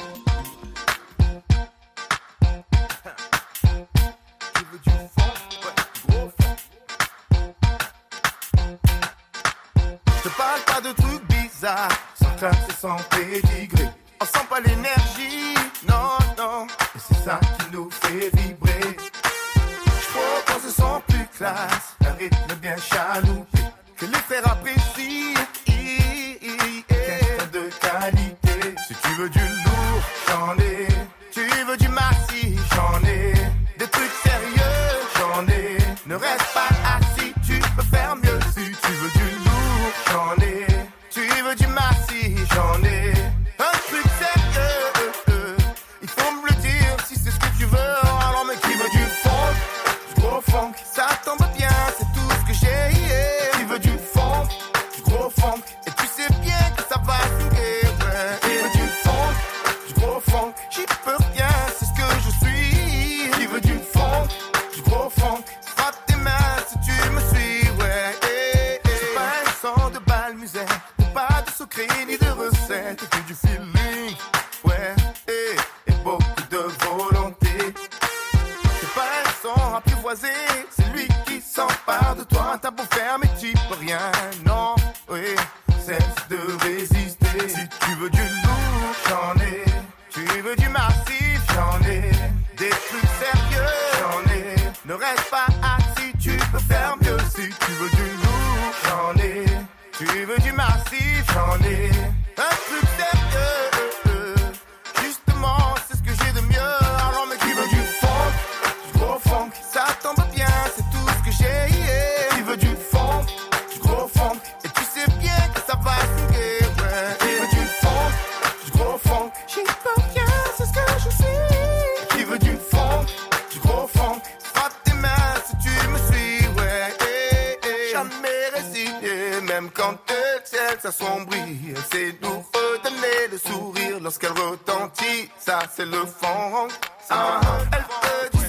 Sans classe et sans pédigré, on sent pas l'énergie, non, non, et c'est ça qui nous fait vibrer. J'crois qu'on se sent plus classe, un rythme bien chaloupé, que les faire apprécier, question de qualité. Si tu veux du lourd, j'en ai, tu veux du massif, j'en ai, des trucs sérieux, j'en ai, ne reste pas assis, tu peux faire mieux. Si tu veux du lourd, j'en ai, tu veux du massif, j'en ai un truc sérieux. Il faut me le dire si c'est ce que tu veux. Alors mais qui veut du funk, du gros funk, ça tombe bien, c'est tout ce que j'ai. Yeah. Qui veut du funk, du gros funk, et tu sais bien que ça va swinguer. Ouais. Qui veut du funk, du gros funk, j'y peux rien, c'est ce que je suis. Qui veut du funk, du gros funk, frappe tes mains si tu me suis. Ouais. C'est pas un son de bal musette, pas de secret ni de recettes, que du feeling, ouais, et beaucoup de volonté. C'est pas un son apprivoisé, c'est lui qui s'empare de toi. T'as beau faire mais tu peux rien, non, oui, cesse de résister. Si tu veux du lourd, j'en ai, tu veux du massif, j'en ai, des trucs sérieux, j'en ai, ne reste pas assis, tu peux faire mieux. Si tu veux du lourd, j'en ai, tu veux du massif, j'en ai un truc sérieux. même quand le ciel s'assombrit, elle sait nous redonner le sourire lorsqu'elle retentit. Ça c'est le funk. Elle peut